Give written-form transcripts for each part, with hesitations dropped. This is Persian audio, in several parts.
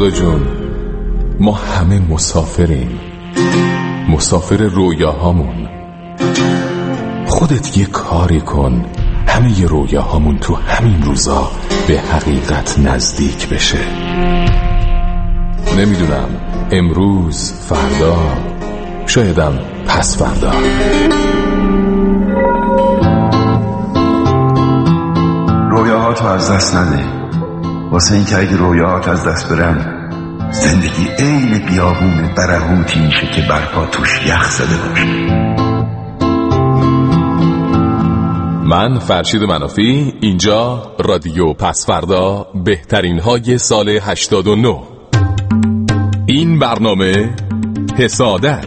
خدا جون، ما همه مسافریم، مسافر رویاهامون. خودت یه کاری کن همه ی رویاهامون تو همین روزا به حقیقت نزدیک بشه. نمیدونم امروز، فردا، شایدم پس فردا. رویاهاتو از دست نده، واسه این که اگه رویاهات از دست برن زندگی عین بیابون برهوتی میشه که برپا توش یخ زده باشه. من فرشید منافی، اینجا رادیو پسفردا، بهترین های سال 89. این برنامه حسادت.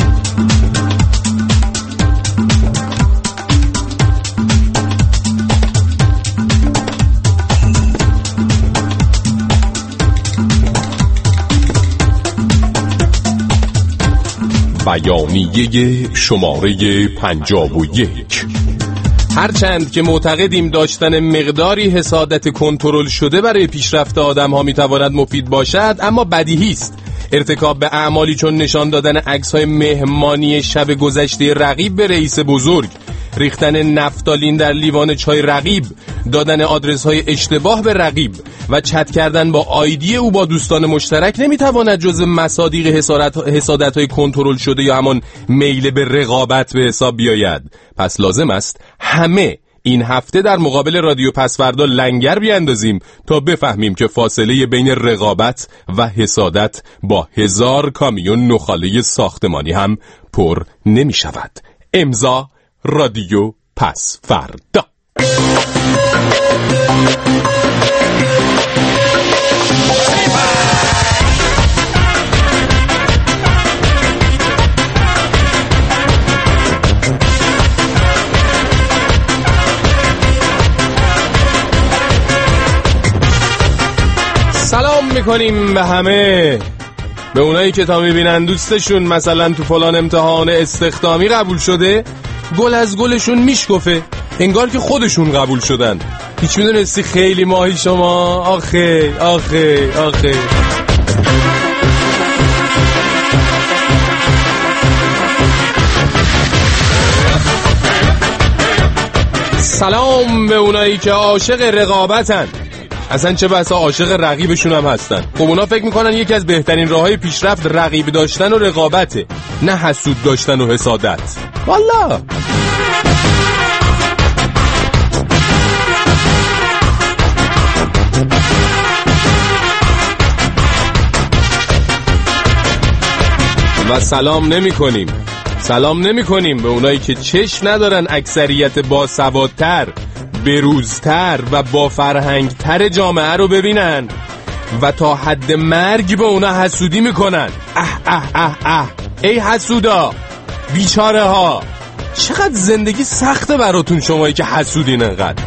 بیانیه شماره 51. هرچند که معتقدیم داشتن مقداری حسادت کنترل شده برای پیشرفت آدم ها میتواند مفید باشد، اما بدیهی است ارتکاب به اعمالی چون نشان دادن عکس‌های مهمانی شب گذشته رقیب به رئیس بزرگ، ریختن نفتالین در لیوان چای رقیب، دادن آدرس‌های اشتباه به رقیب و چت کردن با آیدی او با دوستان مشترک نمیتواند جزء مصادیق حسادت‌های کنترل شده یا همان میل به رقابت به حساب بیاید. پس لازم است همه این هفته در مقابل رادیو پسفردا لنگر بیاندازیم تا بفهمیم که فاصله بین رقابت و حسادت با 1000 کامیون نخاله ساختمانی هم پر نمی شود. امضا رادیو پسفردا. سلام میکنیم به همه، به اونایی که تا میبینن دوستشون مثلا تو فلان امتحان استخدامی قبول شده، گل از گلشون میشکفه انگار که خودشون قبول شدن. هیچ میدونستی خیلی ماهی شما؟ آخه آخه آخه. سلام به اونایی که عاشق رقابتن، اصلا چه بسا عاشق رقیبشون هم هستن. خب اونا فکر میکنن یکی از بهترین راههای پیشرفت رقیب داشتن و رقابته، نه حسود داشتن و حسادت. والله و سلام نمی کنیم به اونایی که چشم ندارن اکثریت باسوادتر، بروزتر و با فرهنگتر جامعه رو ببینن و تا حد مرگ به اونا حسودی میکنن. ای حسودا، بیچاره ها، چقدر زندگی سخته براتون شمایی که حسودین انقدر.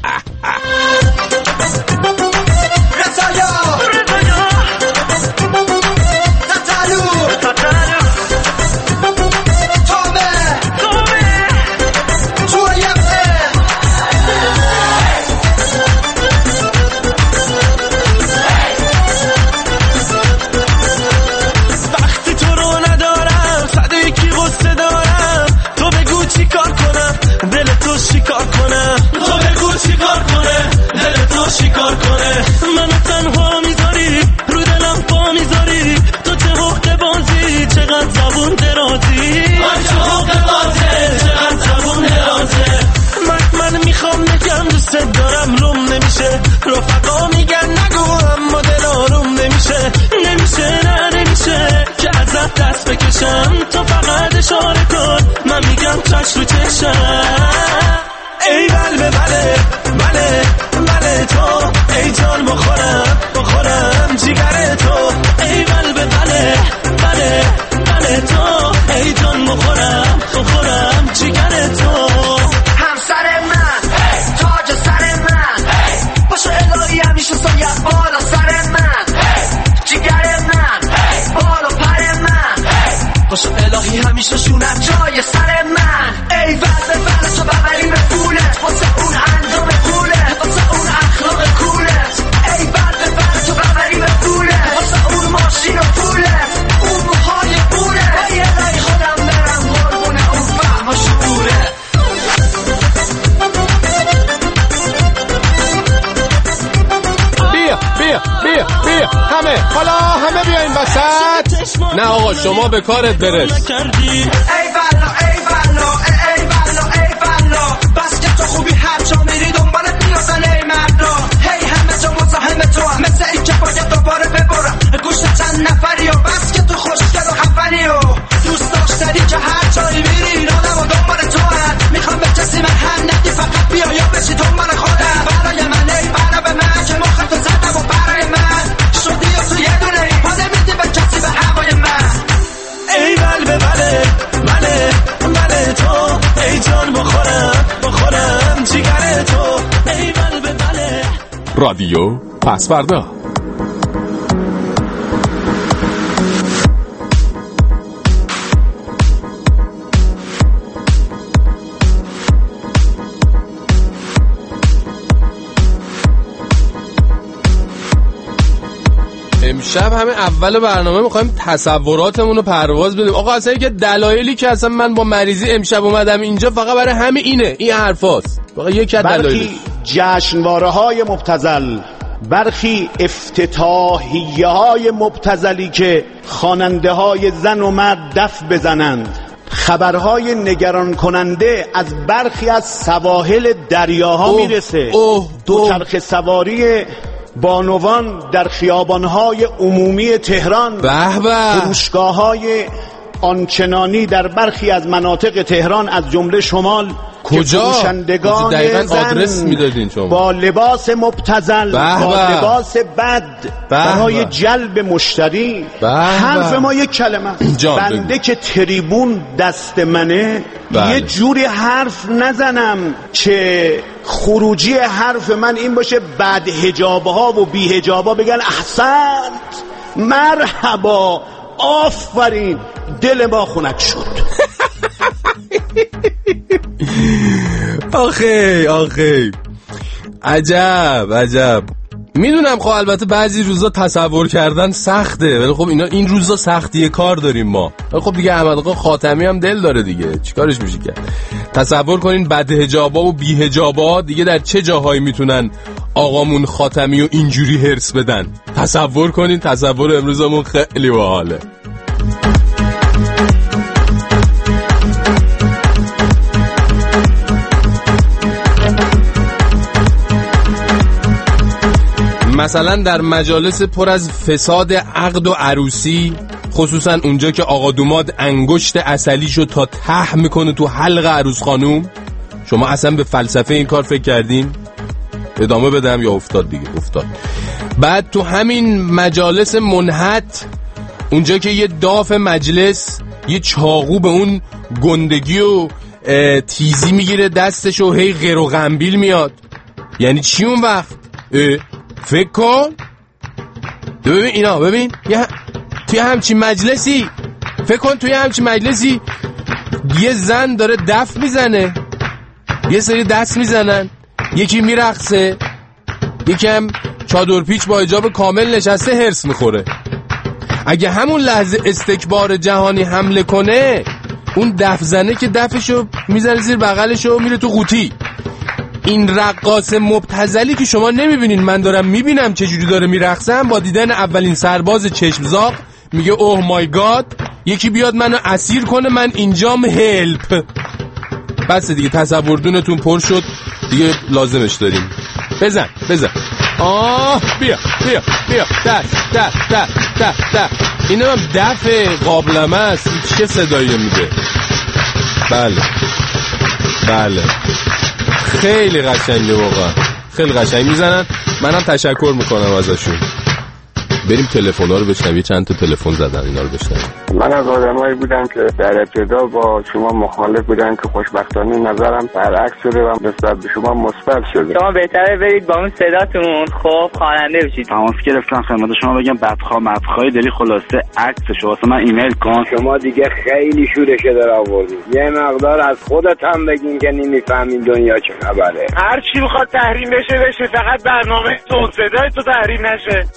شکار کنه منو تنها میذاری، رو دلم پا میذاری، تو چه حق بازی، چقدر زبون درازی، من چه حق بازی، چقدر زبون درازی. من میخوام نگم دوست دارم، روم نمیشه، رفقا میگن نگو اما دل آروم نمیشه، نه نمیشه که ازت دست بکشم، تو فقط اشاره کن من میگم چشم رو چشم. ای بله تو، ای جان بخورم جیگر تو، ای بله تو، ای جان بخورم جیگر تو. همسر من، تاج سر من، باشو الهی همیشه سایت بالا سر من، جیگر من، بالا پر من، باشو الهی همیشه شونت جای سر من. ای بله تو ببری به پولت، واسه اون اندام پولت، واسه اون اخلاق کولت. ای بله نه آقا شما به کارت برس. ای والا ای والا ای والا ای والا بس که تو خوبی هر جا میری دنبالت میازن ای مردا هی همه جا مزاحم تو هم مثل این که باید دوباره ببرم گوشت چند نفری و بس که تو خوشگل و خفنی و دوست داشتنی که هر جایی میری آدم و دنبال تو هم میخوام به کسی من هم ندی فقط بیا یا بشی دنبال خودم برای من ای برا به من که مخم تو زدم و برای من شدی و تو یه دونه ای پا نمیدی به کسی به هوای من ای بله بله بله بله تو ای جان بخورم جیگر تو ای بله بله. رادیو پسوردا. امشب همه اول برنامه میخوایم تصوراتمون رو پرواز بدیم. آقا اصلا که دلایلی که اصلا من با مریضی امشب اومدم اینجا فقط برای همه این حرفاست. فقط یک دلایل. جشنواره‌های مبتذل، برخی افتتاحیه‌های مبتذلی که خواننده‌های زن و مرد دف بزنند، خبرهای نگران کننده از برخی از سواحل دریاها میرسه. دوچرخه سواری بانوان در خیابانهای عمومی تهران، فروشگاه‌های آنچنانی در برخی از مناطق تهران از جمله شمال کجا؟ فروشندگان آدرس میدادین شما با لباس مبتذل، با لباس بد برای جلب مشتری. حرف ما یک کلمه، بنده که تریبون دست منه یه جوری حرف نزنم که خروجی حرف من این باشه بعد حجابها و بی حجابها بگن احسنت، مرحبا، آفرین، دل ما خنک شد. آخه عجب. میدونم خب البته بعضی روزا تصور کردن سخته، ولی خب این روزا سختیه کار داریم ما. خب دیگه احمد آقا خاتمی هم دل داره دیگه، چیکارش میشه کرد؟ تصور کنین بد حجابا و بی حجابا دیگه در چه جاهایی میتونن آقامون خاتمی و اینجوری هرس بدن. تصور کنین، تصور امروزمون خیلی باحاله. مثلا در مجالس پر از فساد عقد و عروسی، خصوصا اونجا که آقا دوماد انگشت عسلیشو تا ته میکنه تو حلق عروس خانوم، شما اصلا به فلسفه این کار فکر کردین؟ ادامه بدم یا افتاد دیگه؟ افتاد. بعد تو همین مجالس منحت، اونجا که یه داف مجلس یه چاقو به اون گندگی و تیزی میگیره دستشو، هی غیر و غنبیل میاد. یعنی چی اون وقت؟ فکر کن ببین توی همچین مجلسی، فکر کن توی همچین مجلسی یه زن داره دف میزنه، یه سری دست میزنن، یکی میرقصه، یکی هم چادر پیچ با حجاب کامل نشسته هرس میخوره. اگه همون لحظه استکبار جهانی حمله کنه، اون دف زنه که دفشو میزنه زیر بغلشو میره تو قوطی. این رقاص مبتذلی که شما نمیبینین، من دارم میبینم چجوری داره میرقصم، با دیدن اولین سرباز چشمزاق میگه اوه مای گاد، یکی بیاد منو اسیر کنه، من اینجام، هلپ. بس دیگه، تصوردونتون پر شد دیگه، لازمش داریم. بزن بیا ده اینم هم دف قابلمه است. چه صدایی میده؟ بله خیلی قشنگه، واقعا خیلی قشنگ میزنن. منم تشکر میکنم ازشون. بریم تلفن‌ها رو بشنویم. چند تا تلفن زدن، اینا رو بشنویم. من از آدمایی بودم که در ابتدا با شما مخالف بودن که خوشبختانه نظرم برعکس شده و نسبت به شما مثبت شده. شما بهتره برید با اون صداتون خب خواننده بشید. تماس گرفتم خدمت شما بگم بدخواه داری، خلاصه عکسشو واسه من ایمیل کن. شما دیگه خیلی شورشه در آوردید. یه مقدار از خودت هم بگین که نمیفهمین دنیا چه خبره. هر چی بخواد تحریم بشه، فقط برنامه تو صدای تو تحریم نشه.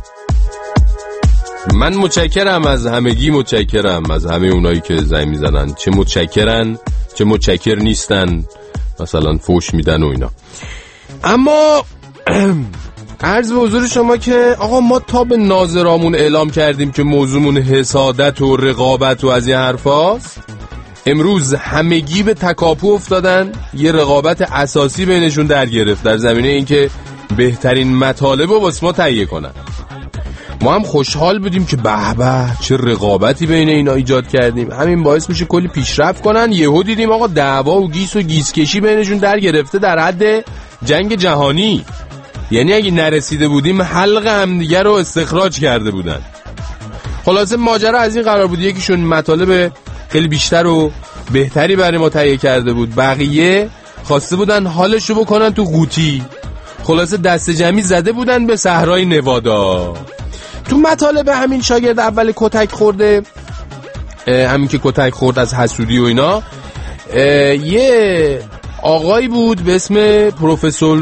من متشکرم از همگی، متشکرم از همه اونایی که زنگ میزنن، چه متشکرن چه متشکر نیستن، مثلا فوش میدن و اینا. اما عرض به حضور شما که آقا ما تا به ناظرامون اعلام کردیم که موضوعمون حسادت و رقابت و از این حرفاست. امروز همگی به تکاپو افتادن، یه رقابت اساسی بینشون در گرفت در زمینه اینکه بهترین مطالب رو واسه ما تهیه کنن. ما هم خوشحال بودیم که به به چه رقابتی بین اینا ایجاد کردیم، همین باعث میشه کلی پیشرفت کنن. یهو دیدیم آقا دعوا و گیس و گیسکشی بینشون در گرفته در حد جنگ جهانی. یعنی اگه نرسیده بودیم حلق همدیگه رو استخراج کرده بودن. خلاصه ماجرا از این قرار بود یکیشون مطالب خیلی بیشتر و بهتری برای ما تهیه کرده بود، بقیه خواسته بودن حالشو بکنن تو قوطی. خلاصه دست جمعی زده بودن به صحرای نوادا. تو مطالب همین شاگرد اول کتک خورده، همین که کتک خورد از حسودی و اینا، یه آقایی بود به اسم پروفسور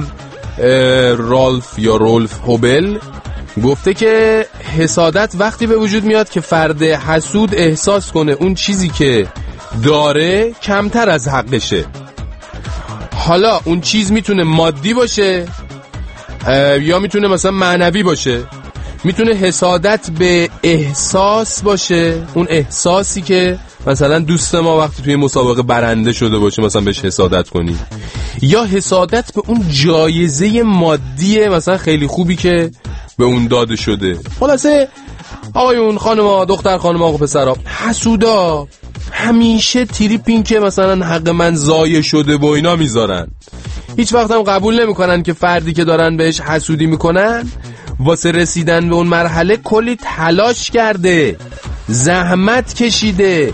رولف هوبل، گفته که حسادت وقتی به وجود میاد که فرد حسود احساس کنه اون چیزی که داره کمتر از حقشه. حالا اون چیز میتونه مادی باشه یا میتونه مثلا معنوی باشه. میتونه حسادت به احساس باشه، اون احساسی که مثلا دوست ما وقتی توی مسابقه برنده شده باشه مثلا بهش حسادت کنی، یا حسادت به اون جایزه مادی مثلا خیلی خوبی که به اون داده شده. خلاصه آقایون، خانما، دختر خانما، آقا پسرا، حسودا همیشه تریپین که مثلا حق من ضایع شده و اینا میذارن. هیچ وقت هم قبول نمیکنن که فردی که دارن بهش حسودی میکنن واسه رسیدن به اون مرحله کلی تلاش کرده، زحمت کشیده.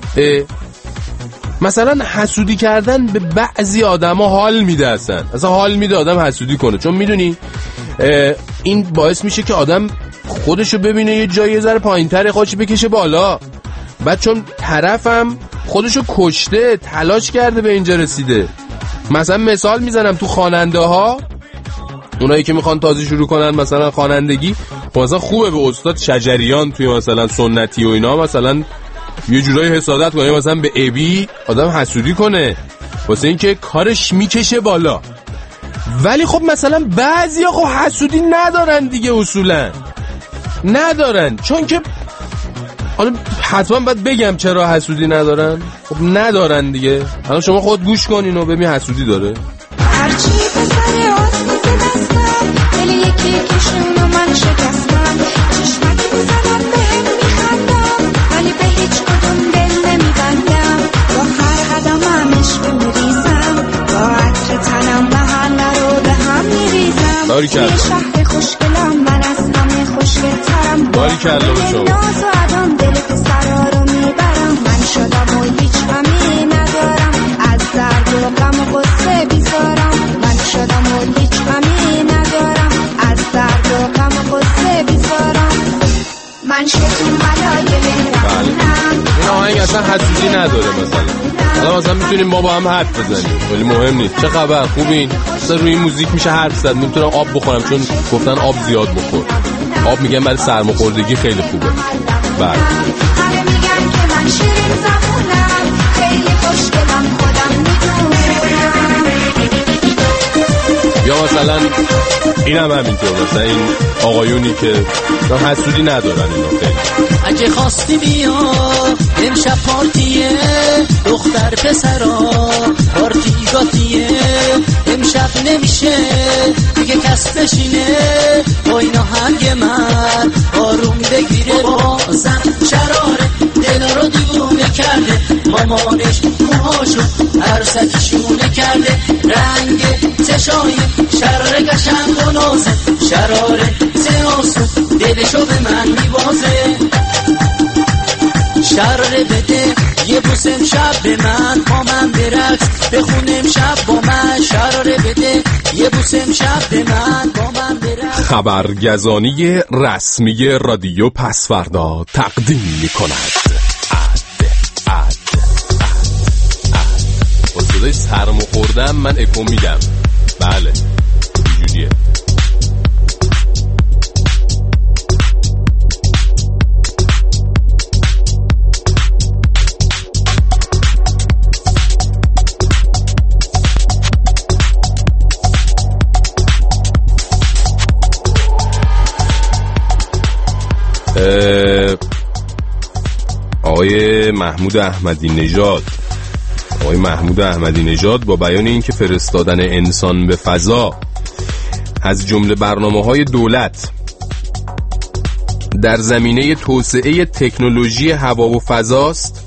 مثلا حسودی کردن به بعضی آدما حال میده، اصلا حال میده آدم حسودی کنه، چون میدونی این باعث میشه که آدم خودشو ببینه یه جایی ذره پایین‌تر خودشو بکشه بالا. بعد چون طرفم خودشو کشته، تلاش کرده به اینجا رسیده. مثلا مثال میزنم تو خواننده ها، اونایی که میخوان تازه شروع کنن مثلا خوانندگی، مثلا خوبه به استاد شجریان توی مثلا سنتی و اینا مثلا یه جورایی حسادت کنه، مثلا به ابی آدم حسودی کنه واسه اینکه کارش میکشه بالا. ولی خب مثلا بعضیا خب حسودی ندارن دیگه، اصولا ندارن، چون که حالا حتما باید بگم چرا حسودی ندارن. خب ندارن دیگه. حالا شما خود گوش کنین و ببین حسودی داره. هرچی پسر آسموز دستم دل یکی کشون و من شکستم، چشمکی بزنم به هم میخندم ولی به هیچ کدوم دل نمیبندم. با هر قدمم عشق میریزم، با عطر تنم محله رو به هم میریزم. یه شهر خوشگلم من از همه خوشگلترم، با دل ناز و عدم دل پسرها رو میبرم. من شدم و هیچ غمی ندارم، از درد و غم و غصه بیزارم. من شدم و هیچ غمی ندارم، از درد و غم و غصه بیزارم. من شدیم بلای مهربونم. این آهنگ اصلا حسودی نداره. مثلا میتونیم ما با هم حرف بزنیم، ولی مهم نیست. چه خبر، خوبین؟ مثلا روی این موزیک میشه حرف زد. میتونم آب بخورم چون گفتن آب زیاد بخور. آب میگن برای سرماخوردگی خیلی خوبه. بله. همه میگن که من شیرین زبونم، خیلی خوشگلم خودم میدونم. یا مثلا این هم همینطور، مثلا این آقایونی که حسودی ندارن اینا خیلی. اگه خواستی بیا امشب پارتیه، دختر پسرا پارتی گاتیه. امشب نمیشه دیگه کس بشینه، با این آهنگ من آروم بگیره. بازم شراره دل رو دیوونه کرده، مامانش موهاشو عروسکی شونه کرده. رنگ چشای شراره قشنگ و نازه، شراره سیاسو دلشو به من میبازه. شراره بده یه بوس امشب به من، با من برقص بخونم شب با من. شراره بده یه بوس امشب به من، با من برقص. خبرگزانی رسمی رادیو پسوردا تقدیم می‌کند. با صدای سرمو خوردم من اکو میدم. بله اینجوریه. آقای محمود احمدی نژاد با بیان اینکه فرستادن انسان به فضا از جمله برنامه‌های دولت در زمینه توسعه تکنولوژی هوا و فضاست،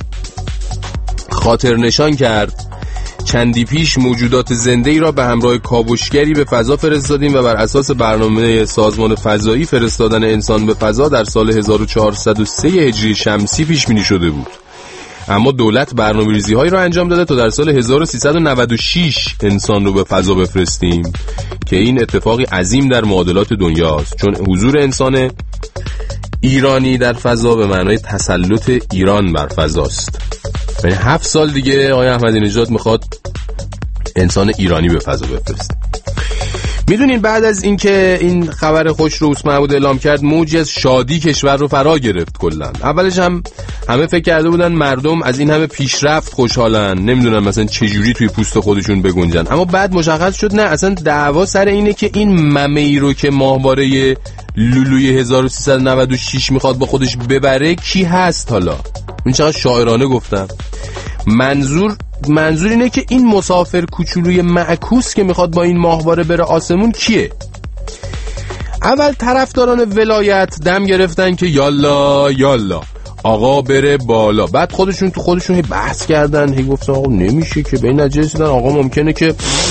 خاطر نشان کرد چندی پیش موجودات زنده‌ای را به همراه کاوشگری به فضا فرستادیم و بر اساس برنامه سازمان فضایی فرستادن انسان به فضا در سال 1403 هجری شمسی پیش بینی شده بود، اما دولت برنامه‌ریزی‌هایی را انجام داده تا در سال 1396 انسان رو به فضا بفرستیم که این اتفاقی عظیم در معادلات دنیاست، چون حضور انسان ایرانی در فضا به معنای تسلط ایران بر فضاست. یعنی 7 سال دیگه آقای احمدی نژاد میخواد انسان ایرانی به فضا بفرسته. میدونین بعد از اینکه این خبر خوش رو اوس محمود اعلام کرد، موجی از شادی کشور رو فرا گرفت. کلا اولش هم همه فکر کرده بودن مردم از این همه پیشرفت خوشحالن، نمیدونن مثلا چجوری توی پوست خودشون بگنجن، اما بعد مشخص شد نه، اصلا دعوا سر اینه که این ممه‌ای رو که ماهواره لولوی 1396 میخواد با خودش ببره کی هست. حالا این چقدر شاعرانه گفتم. منظور اینه که این مسافر کوچولوی معکوس که میخواد با این ماهواره بره آسمون کیه؟ اول طرفداران ولایت دم گرفتن که یالا آقا بره بالا، بعد خودشون تو خودشون هی بحث کردن، هی گفتن آقا نمیشه که، به این نتیجه رسیدن آقا ممکنه که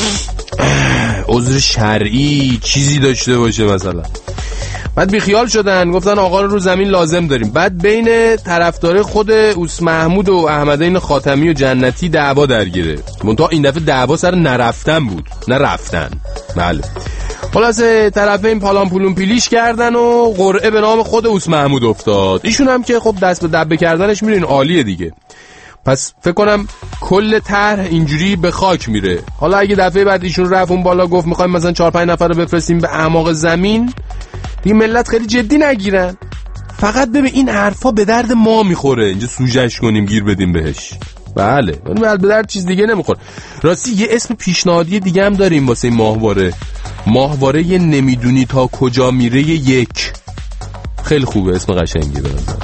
عذر شرعی چیزی داشته باشه مثلا. بعد بیخیال شدن، گفتن آقا رو زمین لازم داریم. بعد بین طرفدار خود اوس محمود و احمدین خاتمی و جنتی دعوا درگیره، منتها این دفعه دعوا سر نرفتن بود، نه رفتن. بله خلاصه طرفین پالان پولون پیلیش کردن و قرعه به نام خود اوس محمود افتاد. ایشون هم که خب دست به دبه کردنش میرین عالیه دیگه، پس فکر کنم کل طرح اینجوری به خاک میره. حالا اگه دفعه بعد ایشون رفت اون بالا گفت میخوایم مثلا 4-5 نفر رو بفرستیم به اعماق زمین، دیگه ملت خیلی جدی نگیرن. فقط ببین این حرفا به درد ما میخوره، اینجا سوژهش کنیم گیر بدیم بهش. بله به درد چیز دیگه نمیخوره. راستی یه اسم پیشنهادی دیگه هم داریم واسه ماهواره نمیدونی تا کجا میره یک. خیلی خوبه، اسم قشنگی به نظر.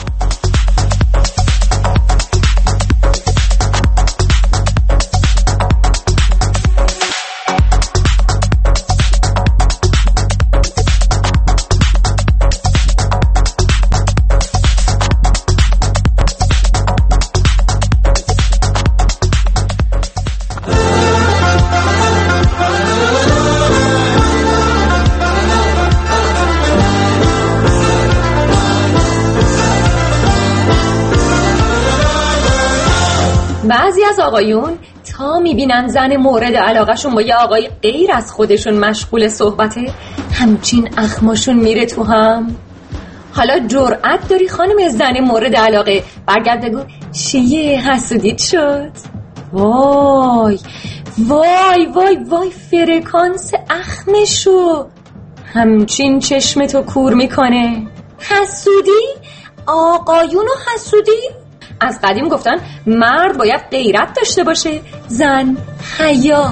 بعضی از آقایون تا میبینن زن مورد علاقهشون با یه آقای غیر از خودشون مشغول صحبته، همچین اخماشون میره تو هم. حالا جرأت داری خانم زن مورد علاقه برگرد بگو چیه حسودیت شد؟ وای وای وای وای فرکانس اخمشو همچین چشمتو کور میکنه. حسودی؟ آقایونو حسودی؟ از قدیم گفتن مرد باید غیرت داشته باشه، زن حیا.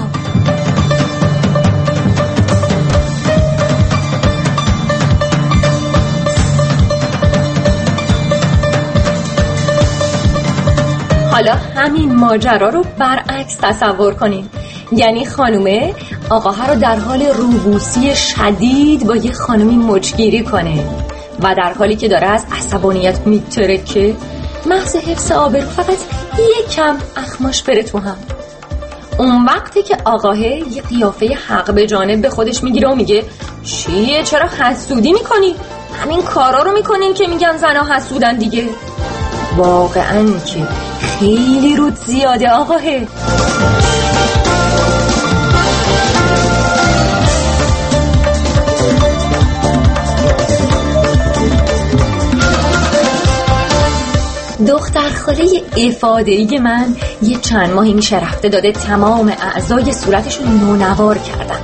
حالا همین ماجرا رو برعکس تصور کنیم، یعنی خانومه آقاها رو در حال روبوسی شدید با یه خانومی مچگیری کنه و در حالی که داره از عصبانیت میترکه، محض حفظ آبرو فقط یکم اخماش بره تو هم. اون وقتی که آقاه یه قیافه حق به جانب به خودش میگیره و میگه چیه چرا حسودی میکنی؟ همین کارا رو میکنین که میگن زنا حسودن دیگه. واقعا که خیلی رود زیاده آقاه. دختر خاله افاده‌ای من یه چند ماهی میشه رفته داده تمام اعضای صورتشو نونوار کردن